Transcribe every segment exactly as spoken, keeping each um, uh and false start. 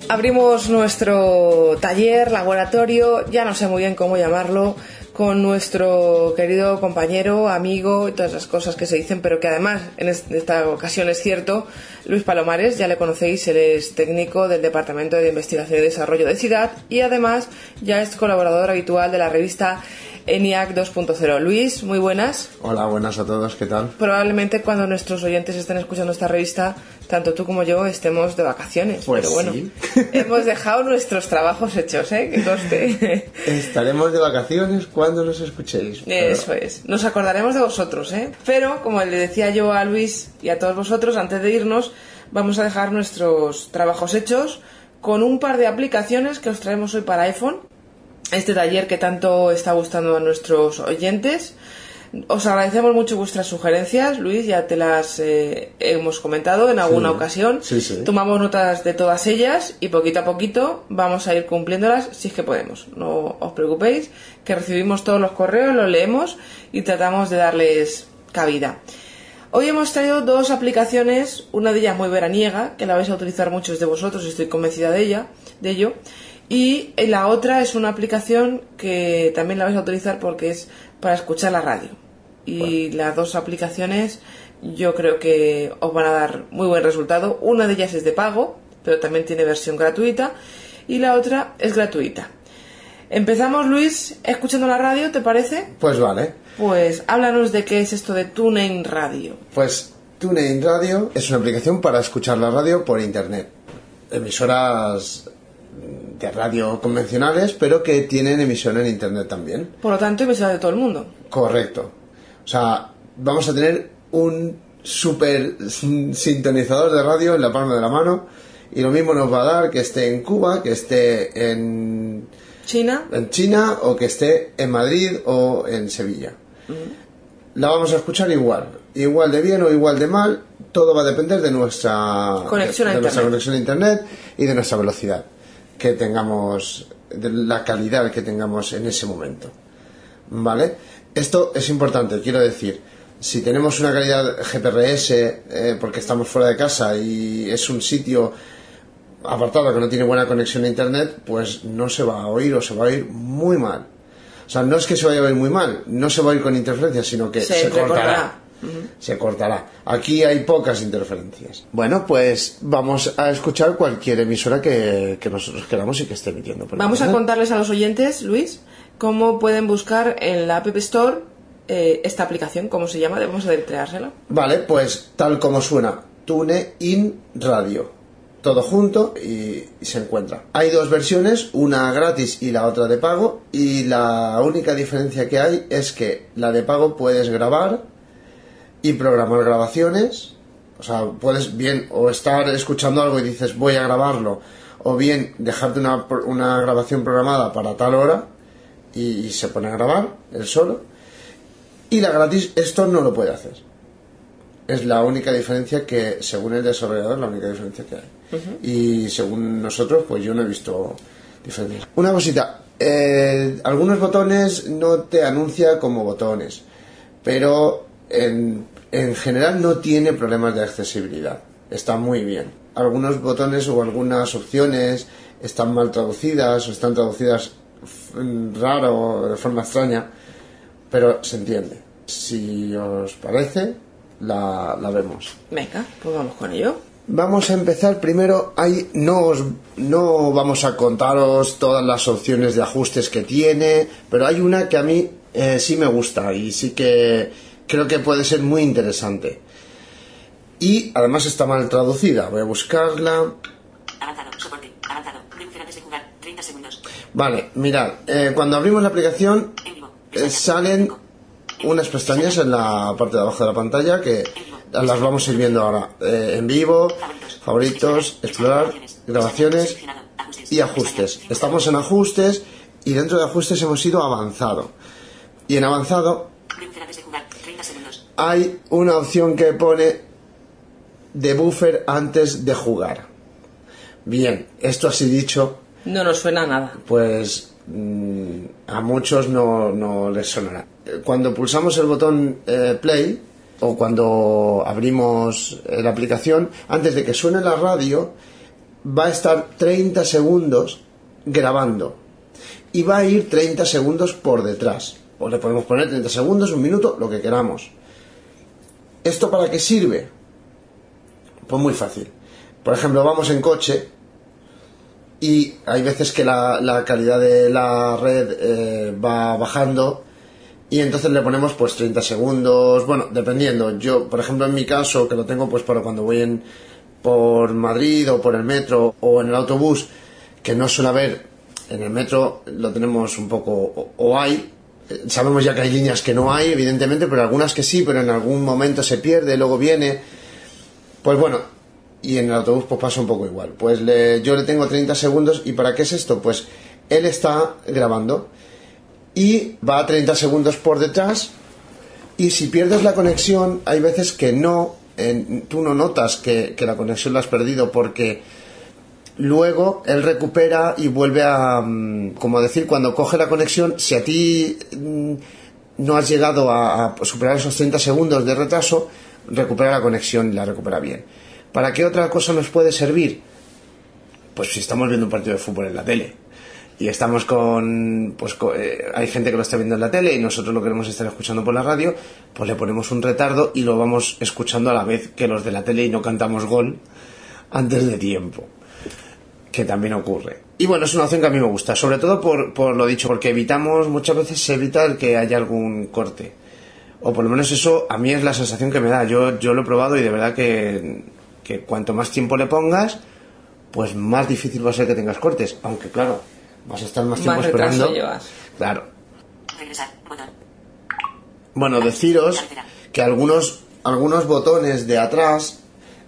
abrimos nuestro taller, laboratorio, ya no sé muy bien cómo llamarlo, con nuestro querido compañero, amigo y todas las cosas que se dicen, pero que además en esta ocasión es cierto, Luis Palomares, ya le conocéis, él es técnico del Departamento de Investigación y Desarrollo de CIDAD y además ya es colaborador habitual de la revista ENIAC dos punto cero. Luis, muy buenas. Hola, buenas a todos, ¿qué tal? Probablemente cuando nuestros oyentes estén escuchando esta revista, tanto tú como yo estemos de vacaciones. Pues pero bueno, sí. Hemos dejado nuestros trabajos hechos, ¿eh? Que conste. Estaremos de vacaciones cuando nos escuchéis. Pero... Eso es. Nos acordaremos de vosotros, ¿eh? Pero, como le decía yo a Luis y a todos vosotros, antes de irnos, vamos a dejar nuestros trabajos hechos con un par de aplicaciones que os traemos hoy para iPhone. Este taller que tanto está gustando a nuestros oyentes. Os agradecemos mucho vuestras sugerencias, Luis, ya te las eh, hemos comentado en alguna sí, ocasión. Sí, sí. Tomamos notas de todas ellas y poquito a poquito vamos a ir cumpliéndolas si es que podemos. No os preocupéis, que recibimos todos los correos, los leemos y tratamos de darles cabida. Hoy hemos traído dos aplicaciones, una de ellas muy veraniega, que la vais a utilizar muchos de vosotros, estoy convencida de ella, de ello. Y la otra es una aplicación que también la vais a utilizar porque es para escuchar la radio. Y bueno, las dos aplicaciones yo creo que os van a dar muy buen resultado. Una de ellas es de pago, pero también tiene versión gratuita. Y la otra es gratuita. Empezamos, Luis, escuchando la radio, ¿te parece? Pues vale. Pues háblanos de qué es esto de TuneIn Radio. Pues TuneIn Radio es una aplicación para escuchar la radio por internet. Emisoras de radio convencionales, pero que tienen emisión en internet también. Por lo tanto, emisora de todo el mundo. Correcto. O sea, vamos a tener un super sintonizador de radio en la palma de la mano y lo mismo nos va a dar que esté en Cuba, que esté en China, en China o que esté en Madrid o en Sevilla. Uh-huh. La vamos a escuchar igual, igual de bien o igual de mal, todo va a depender de nuestra conexión a de, de nuestra internet. conexión a internet y de nuestra velocidad que tengamos, de la calidad que tengamos en ese momento. ¿Vale? Esto es importante, quiero decir, si tenemos una calidad G P R S eh, porque estamos fuera de casa y es un sitio apartado que no tiene buena conexión a internet, pues no se va a oír o se va a oír muy mal. O sea, no es que se vaya a oír muy mal, no se va a oír con interferencias, sino que se, se cortará. cortará. Uh-huh. Se cortará. Aquí hay pocas interferencias. Bueno, pues vamos a escuchar cualquier emisora que, que nosotros queramos y que esté emitiendo. Vamos a contarles a los oyentes, Luis, cómo pueden buscar en la App Store eh, esta aplicación, cómo se llama, debemos deletreársela. Vale, pues tal como suena, TuneIn Radio. Todo junto y, y se encuentra. Hay dos versiones, una gratis y la otra de pago, y la única diferencia que hay es que la de pago puedes grabar y programar grabaciones. O sea, puedes bien o estar escuchando algo y dices voy a grabarlo, o bien dejarte una, una grabación programada para tal hora y, y se pone a grabar él solo. Y la gratis esto no lo puede hacer. Es la única diferencia que, según el desarrollador, la única diferencia que hay. Uh-huh. Y según nosotros, pues yo no he visto diferencias. Una cosita, eh, algunos botones no te anuncia como botones, pero en, en general no tiene problemas de accesibilidad. Está muy bien. Algunos botones o algunas opciones están mal traducidas o están traducidas raro o de forma extraña, pero se entiende. Si os parece, la, la vemos. Venga, pues vamos con ello. Vamos a empezar primero. Ahí no, os, no vamos a contaros todas las opciones de ajustes que tiene, pero hay una que a mí eh, sí me gusta y sí que creo que puede ser muy interesante. Y además está mal traducida. Voy a buscarla. Avanzado, soporte, avanzado, reducir antes de jugar, treinta segundos. Vale, mirad, eh, cuando abrimos la aplicación eh, salen unas pestañas en la parte de abajo de la pantalla que las vamos a ir viendo ahora. Eh, en vivo, favoritos, explorar, grabaciones y ajustes. Estamos en ajustes y dentro de ajustes hemos ido a avanzado. Y en avanzado hay una opción que pone de buffer antes de jugar. Bien, esto así dicho, no nos suena a nada. Pues mmm, a muchos no, no les sonará. Cuando pulsamos el botón eh, play o cuando abrimos eh, la aplicación, antes de que suene la radio, va a estar treinta segundos grabando y va a ir treinta segundos por detrás. O le podemos poner treinta segundos, un minuto, lo que queramos. ¿Esto para qué sirve? Pues muy fácil. Por ejemplo, vamos en coche y hay veces que la, la calidad de la red eh, va bajando y entonces le ponemos pues treinta segundos, bueno, dependiendo. Yo, por ejemplo, en mi caso, que lo tengo pues para cuando voy en por Madrid o por el metro o en el autobús, que no suele haber, en el metro lo tenemos un poco, o, o hay, sabemos ya que hay líneas que no hay, evidentemente, pero algunas que sí, pero en algún momento se pierde, luego viene, pues bueno, y en el autobús pues pasa un poco igual. Pues le, yo le tengo treinta segundos, ¿y para qué es esto? Pues él está grabando y va a treinta segundos por detrás, y si pierdes la conexión, hay veces que no, en, tú no notas que, que la conexión la has perdido, porque luego él recupera y vuelve a, como decir, cuando coge la conexión, si a ti no has llegado a, a superar esos treinta segundos de retraso, recupera la conexión y la recupera bien. ¿Para qué otra cosa nos puede servir? Pues si estamos viendo un partido de fútbol en la tele y estamos con, pues con, eh, hay gente que lo está viendo en la tele y nosotros lo queremos estar escuchando por la radio, pues le ponemos un retardo y lo vamos escuchando a la vez que los de la tele y no cantamos gol antes de tiempo, que también ocurre. Y bueno, es una opción que a mí me gusta, sobre todo por, por lo dicho, porque evitamos, muchas veces se evita el que haya algún corte, o por lo menos eso a mí es la sensación que me da. Yo, yo lo he probado y de verdad que, que cuanto más tiempo le pongas, pues más difícil va a ser que tengas cortes, aunque claro, vas a estar más tiempo Más esperando. retraso llevas. Claro. Regresar. Botón. Bueno, deciros que algunos algunos botones de atrás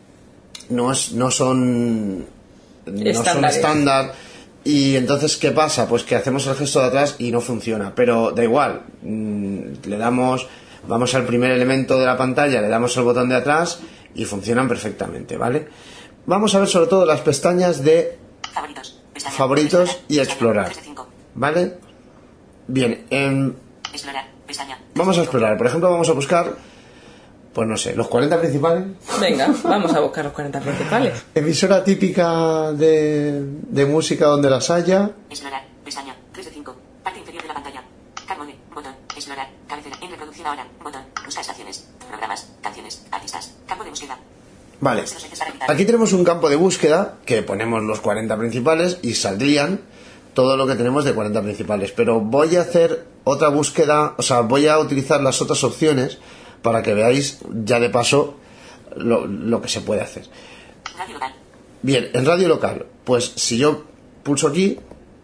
no es, no son no son Estándares. estándar, y entonces ¿qué pasa? Pues que hacemos el gesto de atrás y no funciona, pero da igual, mm, le damos, vamos al primer elemento de la pantalla, le damos el botón de atrás y funcionan perfectamente, ¿vale? Vamos a ver sobre todo las pestañas de Favoritos. Pestaña. favoritos Pestaña. y Pestaña. explorar, tres de cinco. ¿vale? Bien, en Explorar. Pestaña. vamos a explorar, por ejemplo, vamos a buscar, pues no sé, los cuarenta principales. Venga, vamos a buscar los cuarenta principales. Emisora típica de, de música donde las haya. Explorar. Pestaña. tres de cinco. Parte inferior de la pantalla. Carmode. Botón. Explorar. Cabecera. En reproducción ahora. Botón. Buscar estaciones. Programas. Canciones. Artistas. Campo de búsqueda. Vale, Se los ejes para evitar. aquí tenemos un campo de búsqueda que ponemos los cuarenta principales y saldrían todo lo que tenemos de cuarenta principales, pero voy a hacer otra búsqueda, o sea, voy a utilizar las otras opciones para que veáis ya de paso lo, lo que se puede hacer. Radio local. Bien, en radio local, pues si yo pulso aquí,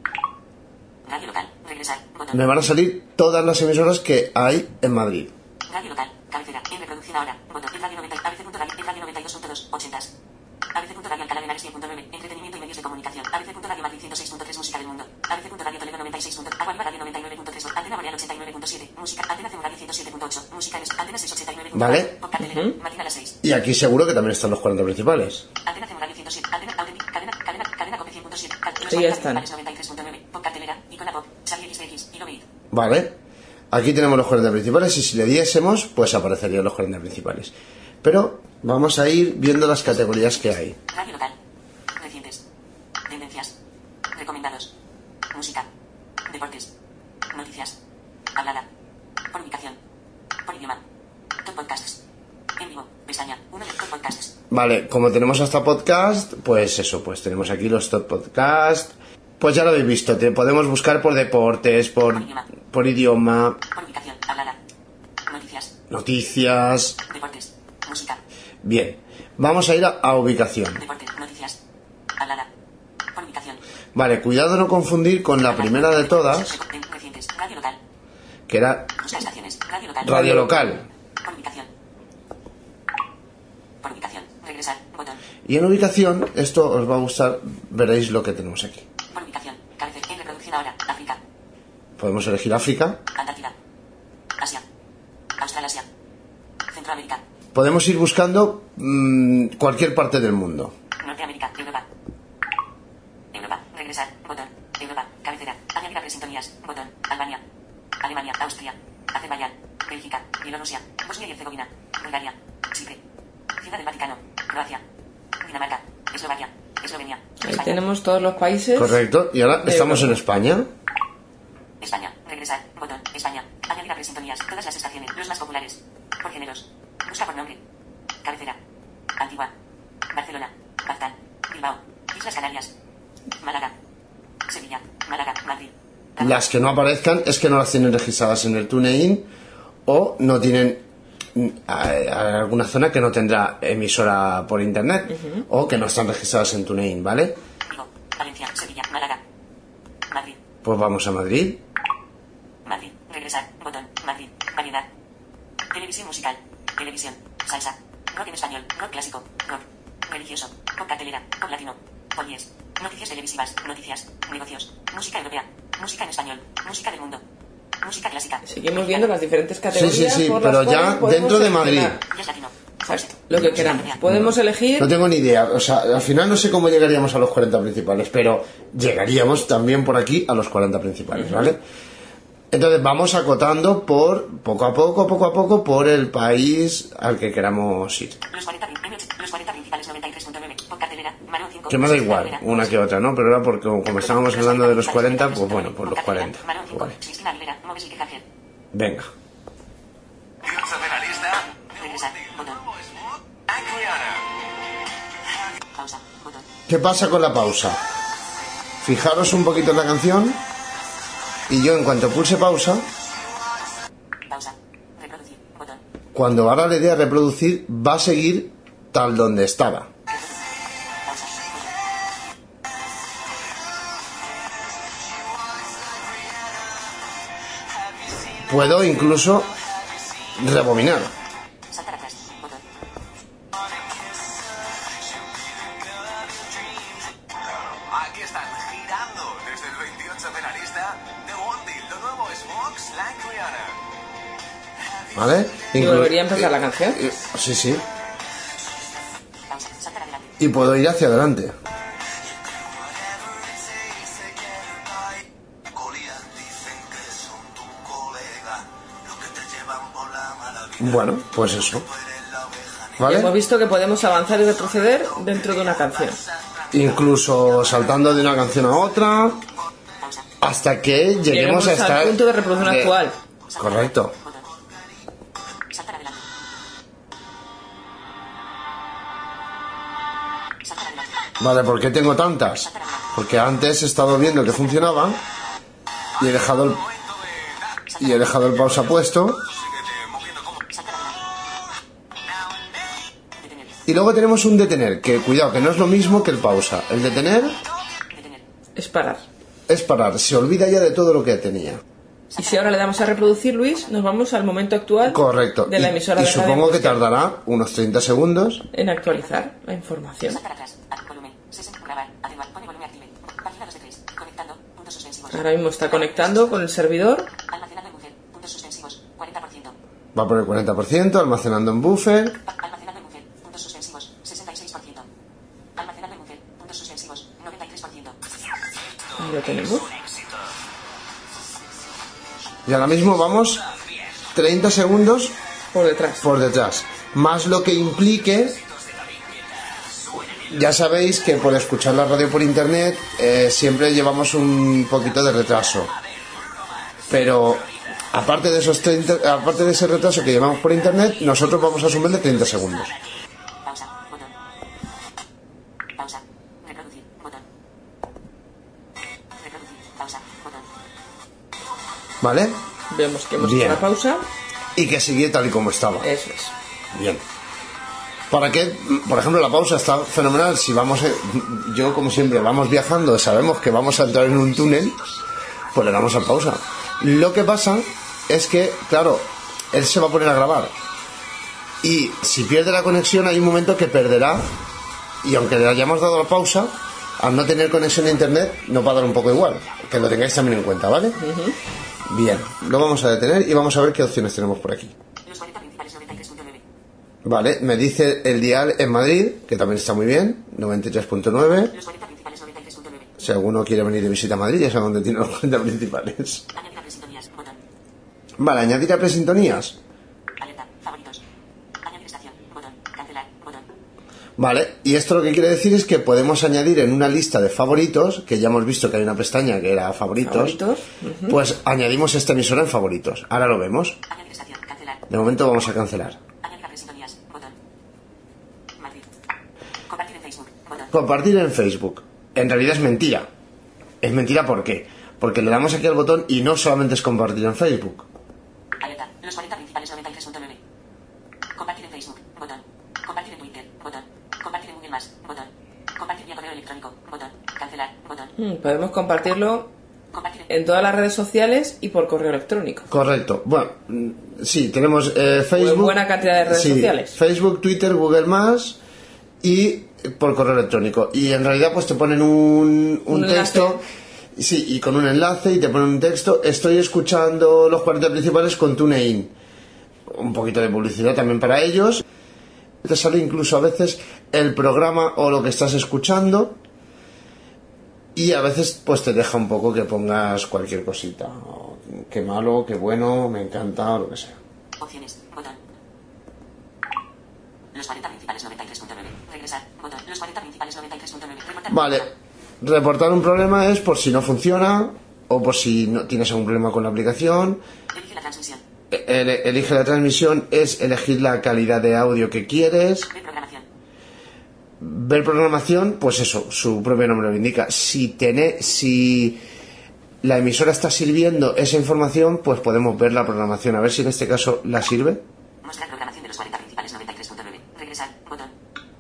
Radio local. Regresar. Botón. me van a salir todas las emisoras que hay en Madrid. Radio local. Cabecera. En reproducción ahora. Botón. En radio noventa. A B C punto radio. En radio noventa y dos punto dos. ochentas. A B C punto radio Alcalá de Henares cien punto nueve. Entretenimiento y medios de comunicación. A B C punto radio Madrid ciento seis punto tres. Música del mundo. A B C punto radio Toledo noventa y seis. Agua Viva Radio noventa y nueve punto tres. Antena Boreal ochenta y nueve punto siete. Música. Antena Cem Radio ciento siete punto ocho. Música en Antena seis ochenta y nueve. Vale. Por cartelera. Matina a las seis. Y aquí seguro que también están los cuarenta principales. Antena Cem Radio ciento siete. Antena Audeni. Cadena. Cadena. Cadena Cope cien punto siete. Los Ahí están. noventa y tres punto nueve. Por cartelera. Icona Pop. Xavi X D X. Y Lobit. Vale, aquí tenemos los cuarenta principales y si le diésemos, pues aparecerían los cuarenta principales. Pero vamos a ir viendo las categorías que hay. Radio local. Recientes. Tendencias. Recomendados. Música. Deportes. Noticias. Hablada. Por ubicación. Por idioma. Top podcasts. En vivo. Pestaña. Uno de top podcasts. Vale, como tenemos hasta podcast, pues eso, pues tenemos aquí los top podcast. Pues ya lo habéis visto, te podemos buscar por deportes, por, por idioma, Por ubicación. Hablada. Noticias. noticias. Deportes. Música. Bien, vamos a ir a, a ubicación. Deportes. Noticias. Hablada. Por ubicación. Vale, cuidado no confundir con la primera de todas, Recientes. Radio local. que era Buscar estaciones. Radio local. radio local. Por ubicación. Por ubicación. Regresar. Botón. Y en ubicación, esto os va a gustar, veréis lo que tenemos aquí. Por ubicación. Cabecera. En reproducción ahora. África. Podemos elegir África. Antártida. Asia. Australasia. Centroamérica. Podemos ir buscando mmm, cualquier parte del mundo. Norteamérica. Europa. Europa. Regresar. Botón. Europa. Cabecera. Añadir a presintonías. Botón. Albania. Alemania. Austria. Azerbaiyán. Bélgica. Bielorrusia. Bosnia y Herzegovina. Bulgaria. Chipre. Ciudad del Vaticano. Croacia. Dinamarca. Eslovaquia. Eslovenia. Ahí España. tenemos todos los países. Correcto. Y ahora de estamos en Europa. España. España. Regresar. Botón. España. Añadir a presintonías. Todas las estaciones. Los más populares. Por géneros. Busca por nombre. Cabecera. Antigua. Barcelona. Bagdad. Bilbao. Islas Canarias. Málaga. Sevilla. Málaga. Madrid. Las que no aparezcan es que no las tienen registradas en el TuneIn o no tienen a- a alguna zona que no tendrá emisora por internet o que no están registradas en TuneIn, ¿vale? Vigo. Valencia. Sevilla. Málaga. Madrid. Pues vamos a Madrid. Madrid. Regresar. Botón. Madrid. Variedad. Televisión musical. Televisión. Salsa. Rock en español. Rock clásico. Rock. Religioso. Pop cartelera. Pop latino. Polies. Noticias televisivas. Noticias. Negocios. Música europea. Música en español. Música del mundo. Música clásica. Seguimos viendo las diferentes Sí, categorías. sí, sí, por pero las ya cuales podemos dentro de Madrid. seleccionar. Jazz latino. Exacto, lo que queramos. Podemos elegir. No tengo ni idea, o sea, al final no sé cómo llegaríamos a los cuarenta principales, pero llegaríamos también por aquí a los cuarenta principales, ¿vale? Entonces vamos acotando por poco a poco, poco a poco, por el país al que queramos ir. Los cuarenta, prin- los cuarenta principales noventa y tres punto nueve. Pop cartelera. Manon cinco. Que me da igual, una que otra, ¿no? Pero era porque como, como estábamos hablando de los cuarenta, pues bueno, pues los cuarenta. Manon cinco. Vale. Cristina Aguilera. Moves y Quejarger. Venga. veintiocho de la lista. Regresar. Botón. Adriana. Pausa. Botón. ¿Qué pasa con la pausa? Fijaros un poquito en la canción y yo en cuanto pulse pausa, Pausa. Reproducir. Botón. cuando ahora le dé a reproducir, va a seguir tal donde estaba. Pausa. Botón. Puedo incluso rebobinar. Saltar atrás. Botón. Aquí están girando desde el veintiocho de la lista. The One Deal. Lo nuevo es Vox Like Rihanna. ¿Vale? Y Inclu- volvería a empezar la canción. eh, Sí, sí. Pausa. Saltar adelante. Y puedo ir hacia adelante. Goliat dicen que son tu colega. Los que te llevan por la mala vida. Bueno, pues eso. Y hemos ¿Vale? visto que podemos avanzar y retroceder dentro de una canción. Incluso saltando de una canción a otra Pausa. hasta que lleguemos Lleguemos a al estar... punto de reproducción de- actual. Correcto. Botón. Saltar adelante. Saltar adelante. Vale, ¿por qué tengo tantas? Porque antes he estado viendo que funcionaba y he dejado el, y he dejado el pausa puesto. Saltar adelante. Detener. Y luego tenemos un detener, que cuidado, que no es lo mismo que el pausa. El detener Detener. Es parar. es parar, se olvida ya de todo lo que tenía. Y si ahora le damos a reproducir, Luis, nos vamos al momento actual Correcto. de la Y- emisora y, de Radio supongo que Música tardará unos treinta segundos. en actualizar la información. Saltar atrás. Ad- volumen. sesenta. Grabar. Atenuar. Pone volumen active. Página dos de tres. Conectando. Puntos suspensivos. Ahora mismo está conectando con el servidor. Almacenando en buffer. Puntos suspensivos. cuarenta por ciento. Va por el cuarenta por ciento, almacenando en buffer. Pa- Almacenando en buffer. Puntos suspensivos. sesenta y seis por ciento. Almacenando en buffer. Puntos suspensivos. noventa y tres por ciento. Ahí lo tenemos. Y ahora mismo vamos treinta segundos Por detrás. por detrás. Más lo que implique... Ya sabéis que por escuchar la radio por internet eh, siempre llevamos un poquito de retraso. Pero aparte de esos treinta, aparte de ese retraso que llevamos por internet, nosotros vamos a sumarle treinta segundos. Pausa. Botón. Pausa. Reproducir. Botón. Reproducir. Pausa. Botón. ¿Vale? Vemos que hemos Bien. hecho la pausa. Y que sigue tal y como estaba. Eso es. Bien. ¿Para qué? Por ejemplo, la pausa está fenomenal. Si vamos, eh, yo como siempre, vamos viajando, sabemos que vamos a entrar en un túnel, pues le damos a pausa. Lo que pasa es que, claro, él se va a poner a grabar. Y si pierde la conexión, hay un momento que perderá. Y aunque le hayamos dado la pausa, al no tener conexión a internet, nos va a dar un poco igual. Que lo tengáis también en cuenta, ¿vale? Bien, lo vamos a detener y vamos a ver qué opciones tenemos por aquí. Los cuarenta principales noventa y tres punto nueve. Vale, me dice el dial en Madrid, que también está muy bien, noventa y tres punto nueve. Los cuarenta principales noventa y tres punto nueve. Si alguno quiere venir de visita a Madrid, ya sabe dónde tiene los cuarenta principales. Añadir a presintonías. Botón. Vale, añadir a presintonías. Alerta. Favoritos. Añadir estación. Botón. Cancelar. Botón. Vale, y esto lo que quiere decir es que podemos añadir en una lista de favoritos, que ya hemos visto que hay una pestaña que era favoritos, Favoritos. Uh-huh. Pues añadimos esta emisora en favoritos. Ahora lo vemos. Añadir estación. Cancelar. De momento vamos a cancelar. Añadir a sintonías. Botón. Madrid. Compartir en Facebook. Botón. Compartir en Facebook. En realidad es mentira. Es mentira ¿por qué? Porque le damos aquí al botón y no solamente es compartir en Facebook. Alerta. Los cuarenta principales noventa y tres punto nueve. Compartir en Facebook. Botón. Compartir en Twitter. Botón. Compartir en Google Más. Botón. Compartir vía correo electrónico. Botón. Cancelar. Botón. Mm, podemos compartirlo Compartir en... en todas las redes sociales y por correo electrónico. Correcto. Bueno, mm, sí, tenemos eh, Facebook. O en buena cantidad de redes sí, sociales. Facebook, Twitter, Google Más y por correo electrónico. Y en realidad pues te ponen un, un, Un texto. Sí, y con un enlace y te ponen un texto. Estoy escuchando los cuarenta principales con TuneIn. Un poquito de publicidad también para ellos. Te sale incluso a veces el programa o lo que estás escuchando. Y a veces pues te deja un poco que pongas cualquier cosita. O, qué malo, qué bueno, me encanta, o lo que sea. Opciones. Botón. Los cuarenta principales noventa y tres punto nueve. Regresar. Botón. Los cuarenta principales noventa y tres punto nueve. Reportar. Vale. Reportar un problema es por si no funciona o por si no tienes algún problema con la aplicación. Elige la transmisión. El- elige la transmisión es elegir la calidad de audio que quieres. Ver programación. Ver programación, pues eso, su propio nombre lo indica. Si tiene, si la emisora está sirviendo esa información, pues podemos ver la programación. A ver si en este caso la sirve. Mostrar programación de los cuarenta principales noventa y tres punto nueve. Regresar. Botón.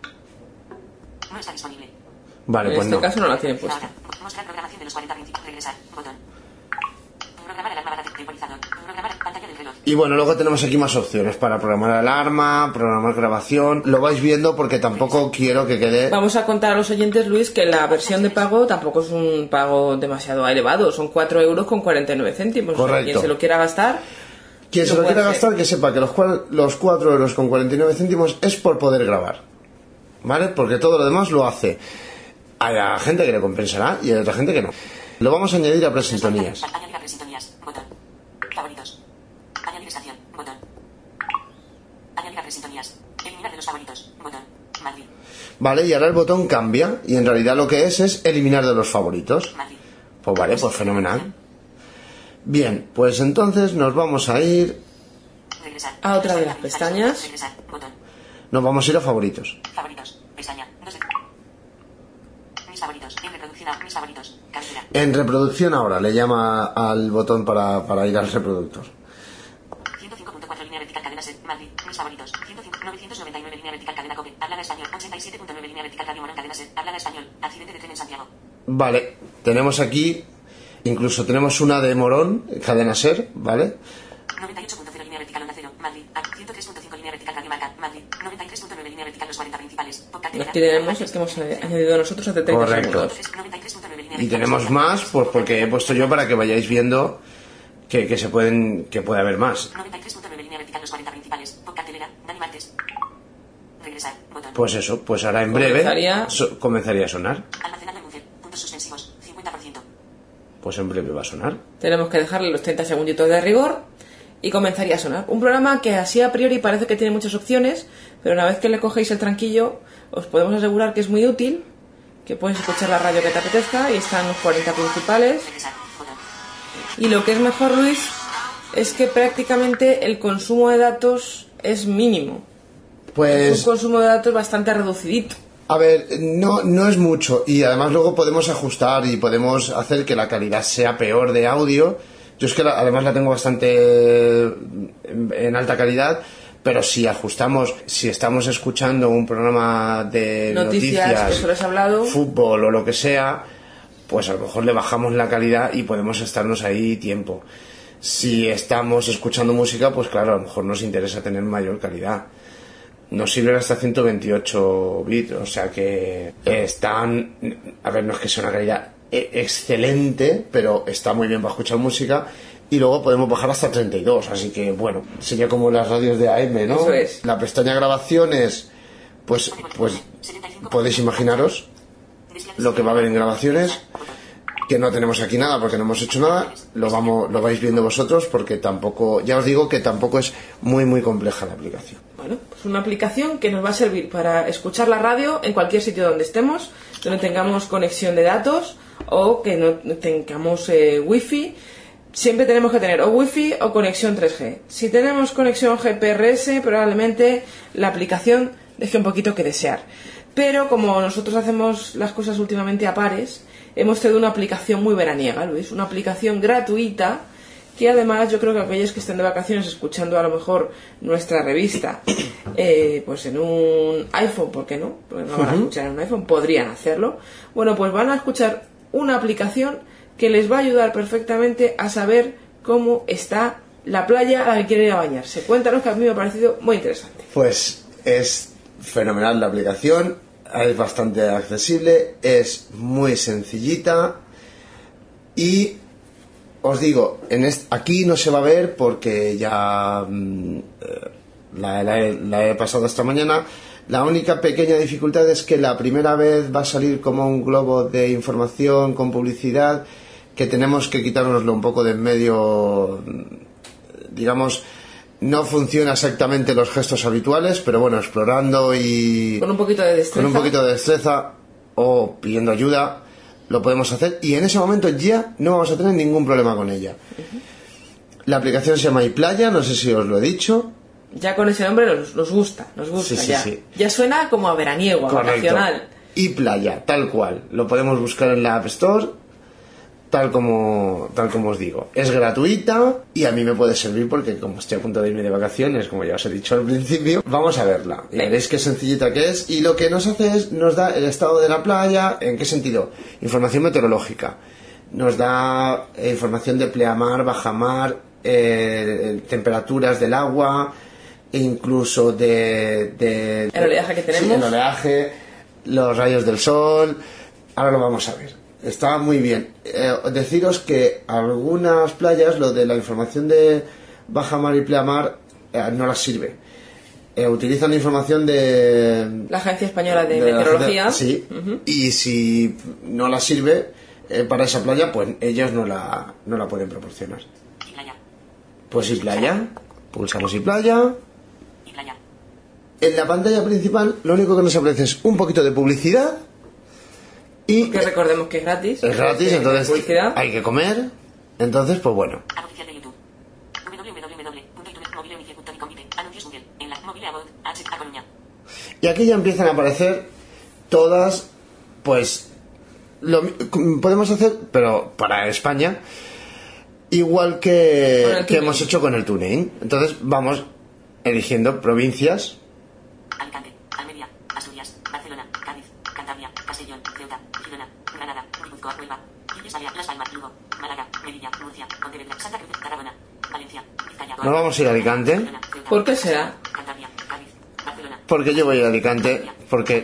No está disponible. Vale, En pues este no. caso no la tienen puesta. Ahora. Mostrar programación de los cuarenta principales. Regresar. Botón. Programar alarma de temporizador. Programar pantalla del reloj. Y bueno, luego tenemos aquí más opciones para programar alarma, programar grabación. Lo vais viendo porque tampoco quiero que quede... Vamos a contar a los oyentes, Luis, que la versión de pago tampoco es un pago demasiado elevado. Son cuatro euros con cuarenta y nueve céntimos. O sea, Correcto. quien se lo quiera gastar... Quien se lo lo quiera puede hacer. gastar, que sepa que los, cua- los cuatro euros con cuarenta y nueve céntimos es por poder grabar. ¿Vale? Porque todo lo demás lo hace. Hay a gente que le compensará y hay otra gente que no. Lo vamos a añadir a presintonías. Añadir a presintonías. Botón. Favoritos. Añadir estación. Botón. Añadir a presintonías. Eliminar de los favoritos. Botón. Madrid. Vale, y ahora el botón cambia y en realidad lo que es es eliminar de los favoritos. Madrid. Pues vale, pues fenomenal. Bien, pues entonces nos vamos a ir... Regresar. A otra de las Los cuarenta pestañas. Regresar. Botón. Nos vamos a ir a favoritos. Favoritos. Pestaña. Dos de... Mis favoritos. En reproducción a mis favoritos. Cancela. En reproducción ahora, le llama al botón para, para ir al reproductor. ciento cinco punto cuatro línea vertical cadena set. Madrid. Mis favoritos. ciento cinco, novecientos noventa y nueve línea vertical cadena cope. Hablada español. ochenta y siete punto nueve línea vertical radio Morón cadena set. Hablada español. Accidente de tren en Santiago. Vale, tenemos aquí... Incluso tenemos una de Morón, cadena SER, ¿vale? noventa y ocho punto cero línea vertical onda cero. Madrid. ciento tres punto cinco línea vertical radio marca. Madrid. noventa y tres punto nueve línea vertical los cuarenta principales. Podcast Nos Telera. tenemos el que hemos eh, añadido nosotros hace treinta Correcto. segundos. noventa y tres punto nueve línea Y vertical tenemos los más, cuarenta pues porque he puesto yo para que vayáis viendo que, que se pueden, que puede haber más. noventa y tres punto nueve línea vertical los cuarenta principales. Podcast Telera. Dani Martes. Regresar. Botón. Pues eso, pues ahora en breve Comenzaría- so- comenzaría a sonar. Almacenando en Google. Puntos suspensivos. cincuenta por ciento. Pues en breve va a sonar. Tenemos que dejarle los treinta segunditos de rigor y comenzaría a sonar. Un programa que así a priori parece que tiene muchas opciones, pero una vez que le cogéis el tranquillo, os podemos asegurar que es muy útil, que puedes escuchar la radio que te apetezca y están los cuarenta principales. Regresar. Botón. Y lo que es mejor, Luis, es que prácticamente el consumo de datos es mínimo. Es Pues, un consumo de datos bastante reducidito. a ver, no, no es mucho. Y además luego podemos ajustar y podemos hacer que la calidad sea peor de audio. Yo es que la- además la tengo bastante en, en alta calidad. Pero si ajustamos, si estamos escuchando un programa de Noticias, noticias, que solo has hablado. fútbol o lo que sea, pues a lo mejor le bajamos la calidad y podemos estarnos ahí tiempo. Si estamos escuchando música, pues claro, a lo mejor nos interesa tener mayor calidad. Nos sirven hasta ciento veintiocho bits, o sea que están... A ver, no es que sea una calidad e- excelente, pero está muy bien para escuchar música. Y luego podemos bajar hasta treinta y dos, así que bueno, sería como las radios de A M, ¿no? Eso es. La pestaña grabaciones, pues, pues podéis imaginaros lo que va a haber en grabaciones. que no tenemos aquí nada porque no hemos hecho nada, lo vamos lo vais viendo vosotros, porque tampoco, ya os digo que tampoco es muy muy compleja la aplicación. Bueno, pues una aplicación que nos va a servir para escuchar la radio en cualquier sitio donde estemos, donde tengamos conexión de datos o que no tengamos eh, wifi. Siempre tenemos que tener o wifi o conexión tres G. Si tenemos conexión G P R S, probablemente la aplicación deje un poquito que desear. Pero como nosotros hacemos las cosas últimamente a pares, hemos tenido una aplicación muy veraniega, Luis, una aplicación gratuita que además yo creo que aquellos que estén de vacaciones escuchando a lo mejor nuestra revista, eh, pues en un iPhone, ¿por qué no? Porque no van a escuchar en un iPhone, podrían hacerlo. Bueno, pues van a escuchar una aplicación que les va a ayudar perfectamente a saber cómo está la playa a la que quieren ir a bañarse. Cuéntanos, que a mí me ha parecido muy interesante. Pues es fenomenal la aplicación, es bastante accesible, es muy sencillita y os digo, en est- aquí no se va a ver porque ya mm, la, la he, la he pasado esta mañana. La única pequeña dificultad es que la primera vez va a salir como un globo de información con publicidad, que tenemos que quitárnoslo un poco de en medio, digamos. No funciona exactamente los gestos habituales, pero bueno, explorando y Con un poquito de destreza. con un poquito de destreza o pidiendo ayuda lo podemos hacer, y en ese momento ya no vamos a tener ningún problema con ella. Uh-huh. La aplicación se llama iPlaya, no sé si os lo he dicho. Ya con ese nombre nos, nos gusta, nos gusta Sí, sí, ya. sí. Ya suena como a veraniego, a vacacional. iPlaya, tal cual. Lo podemos buscar en la App Store, tal como tal como os digo. Es gratuita y a mí me puede servir porque como estoy a punto de irme de vacaciones, como ya os he dicho al principio, vamos a verla. Y veréis qué sencillita que es, y lo que nos hace es, nos da el estado de la playa. ¿En qué sentido? Información meteorológica. Nos da eh, información de pleamar, bajamar, eh, temperaturas del agua, e incluso de, de, de el oleaje que tenemos. Sí, el oleaje, los rayos del sol. Ahora lo vamos a ver. Está muy bien. Eh, deciros que algunas playas, lo de la información de bajamar y pleamar, eh, no las sirve. Eh, utilizan la información de la Agencia Española de, de Meteorología. La, sí. Uh-huh. Y si no la sirve eh, para esa playa, pues ellos no la, no la pueden proporcionar. Y playa. Pues y playa. Pulsamos y playa. Y playa. En la pantalla principal lo único que nos aparece es un poquito de publicidad. Y que recordemos que es gratis. Es gratis, entonces publicidad. Hay que comer. Entonces, pues bueno. App oficial de YouTube. www punto youtube punto mobile punto com. Anuncios Google. En la mobile about H A Coruña. Y aquí ya empiezan a aparecer todas, pues, lo podemos hacer, pero para España, igual que, que hemos hecho con el TuneIn. Entonces vamos eligiendo provincias. Alicante, Almería, Asturias, Barcelona, Cádiz, Cantabria, Castellón, Ceuta, Girona, Granada, Guipúzcoa, Huelva, Vizcaya, Las Palmas, Lugo, Málaga, Melilla, Murcia, Pontevedra, Santa Cruz, Tarragona, Valencia, Vizcaya. No vamos a ir a Alicante. ¿Por qué será? Cantabria, Cádiz, Barcelona. Porque yo voy a Alicante, porque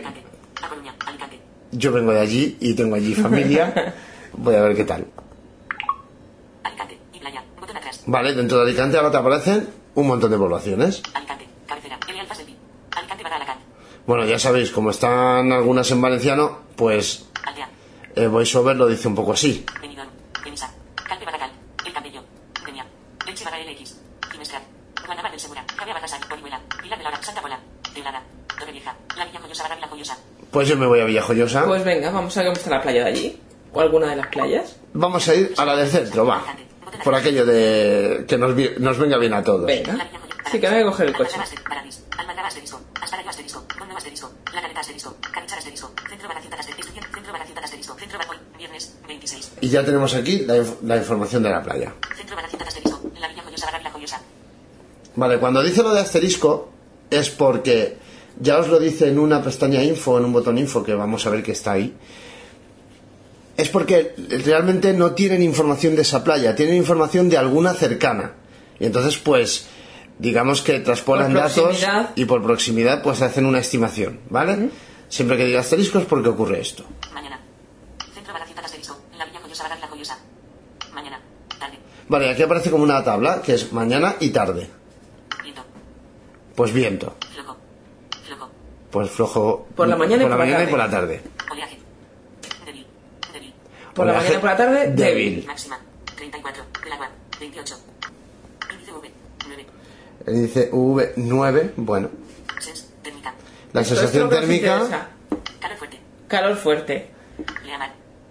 yo vengo de allí y tengo allí familia. Voy a ver qué tal. Alicante y playa, botón atrás. Vale, dentro de Alicante ahora te aparecen un montón de poblaciones. Alicante, cabecera, L Alfas del Pi. Alicante barra Alacant. Bueno, ya sabéis, como están algunas en valenciano, pues eh, VoiceOver lo dice un poco así. Benidorm, Benissa, Calpe barra Cal, El Campello, Denia, Elche barra L X, Finestrat, Guanabar del Segura, Cabea barra San, Orihuela, Pilar de la Hora, Santa Pola, Teulada, Torrevieja, La Villa Joyosa barra Villa Joyosa. Pues yo me voy a Villajoyosa. Pues venga, vamos a ver cómo está la playa de allí. O alguna de las playas. Vamos a ir a la del centro, va. Por aquello de que nos, vi, nos venga bien a todos. Venga. Sí, que me voy a coger el coche. Y ya tenemos aquí la, la información de la playa. Vale, cuando dice lo de asterisco es porque ya os lo dice en una pestaña info, en un botón info que vamos a ver que está ahí. Es porque realmente no tienen información de esa playa, tienen información de alguna cercana. Y entonces, pues, digamos que traspolan datos y por proximidad, pues hacen una estimación, ¿vale? Uh-huh. Siempre que diga asterisco es porque ocurre esto. Mañana. Centro Baracitas asterisco. La Villa Joyosa barra La Joyosa. Mañana. Tarde. Vale, aquí aparece como una tabla que es mañana y tarde. Viento. Pues viento. Flojo. Flojo. Pues flojo. Por la mañana, por y, la por mañana la y por la tarde. Oleaje. Débil. Débil. Por la Oleaje mañana y por la tarde, débil. débil. Máxima. treinta y cuatro. Del agua. veintiocho. Índice U V. nueve. El índice U V nueve, bueno. Sens. Térmica. La Esto es sensación lo que nos térmica, interesa. Calor fuerte. Calor fuerte. Pleamar.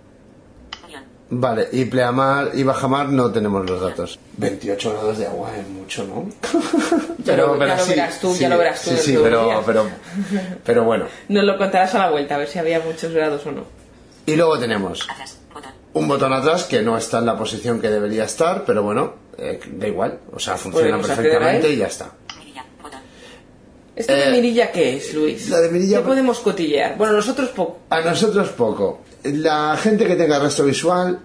Unión. vale, y pleamar y bajamar no tenemos los datos. veintiocho grados de agua es mucho, ¿no? Ya lo- ya lo verás tú, ya lo verás tú Sí, dentro sí, de unos pero, días. pero, pero bueno. Nos lo contarás a la vuelta, a ver si había muchos grados o no. Y luego tenemos Atrás. Botón. un botón atrás que no está en la posición que debería estar, pero bueno, eh, da igual. O sea, funciona Podemos acceder a perfectamente él. y ya está. Mirilla. Botón. ¿Esto de Eh, mirilla qué es, Luis? la de mirilla- ¿Qué podemos cotillear? Bueno, nosotros poco. A nosotros poco. La gente que tenga rastro visual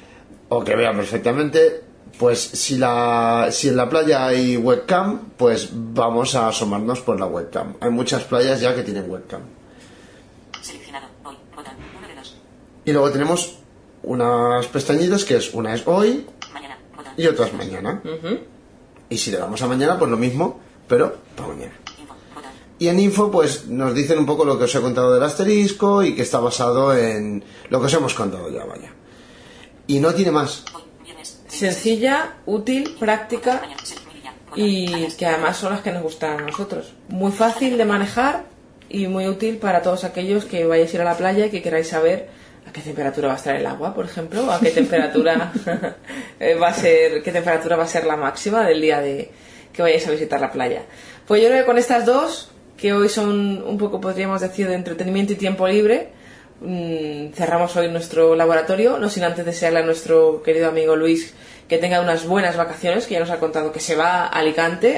o que vea perfectamente, pues si la si en la playa hay webcam, pues vamos a asomarnos por la webcam. Hay muchas playas ya que tienen webcam. Seleccionado. Hoy. Botón. uno de dos. Y luego tenemos unas pestañitas que es una es hoy Mañana. Botón. y otra es mañana. Ujú. Y si le damos a mañana, pues lo mismo, pero para mañana. Info. Botón. Y en info, pues nos dicen un poco lo que os he contado del asterisco y que está basado en lo que os hemos contado ya, vaya. Y no tiene más. Hoy. Viernes. Sencilla, útil, práctica Mañana. Se- Mirilla. Botón. y Atrás. que además son las que nos gustan a nosotros. Muy fácil de manejar y muy útil para todos aquellos que vayáis a ir a la playa y que queráis saber a qué temperatura va a estar el agua, por ejemplo, o a qué temperatura eh, va a ser, qué temperatura va a ser la máxima del día de que vayáis a visitar la playa. Pues yo creo que con estas dos, que hoy son un poco, podríamos decir, de entretenimiento y tiempo libre, mmm, cerramos hoy nuestro laboratorio, no sin antes desearle a nuestro querido amigo Luis que tenga unas buenas vacaciones, que ya nos ha contado que se va a Alicante.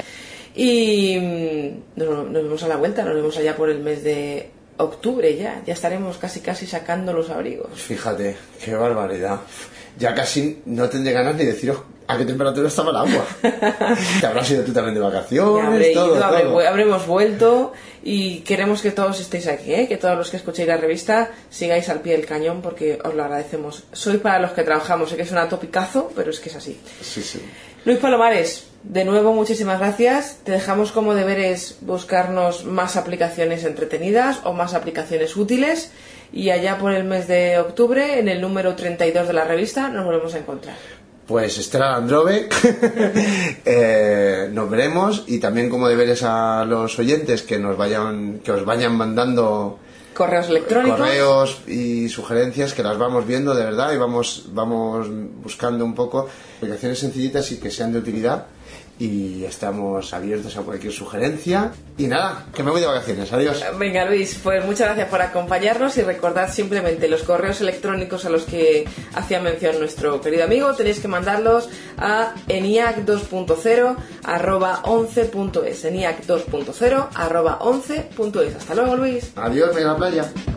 Y mm, nos, nos vemos a la vuelta, nos vemos allá por el mes de octubre ya. Ya estaremos casi casi sacando los abrigos. Fíjate, qué barbaridad. Ya casi no tendré ganas ni deciros a qué temperatura estaba el agua. Que habrás ido tú también de Ya vacaciones, habré todo, ido, habré- todo. habremos vuelto y queremos que todos estéis aquí, ¿eh? Que todos los que escuchéis la revista sigáis al pie del cañón porque os lo agradecemos. Soy para los que trabajamos, sé que es una topicazo, pero es que es así. Sí, sí. Luis Palomares, de nuevo muchísimas gracias. Te dejamos como deberes buscarnos más aplicaciones entretenidas o más aplicaciones útiles y allá por el mes de octubre, en el número treinta y dos de la revista, nos volvemos a encontrar. Pues Estela Androve, eh, nos veremos y también como deberes a los oyentes que nos vayan, que os vayan mandando Correos electrónicos. correos y sugerencias que las vamos viendo de verdad y vamos vamos buscando un poco aplicaciones sencillitas y que sean de utilidad y estamos abiertos a cualquier sugerencia y nada, que me voy de vacaciones, adiós. Venga Luis, pues muchas gracias por acompañarnos y recordad simplemente los correos electrónicos a los que hacía mención nuestro querido amigo, tenéis que mandarlos a eniac dos punto cero arroba once punto es, eniac dos punto cero arroba once punto es. Hasta luego Luis. Adiós, venga a la playa.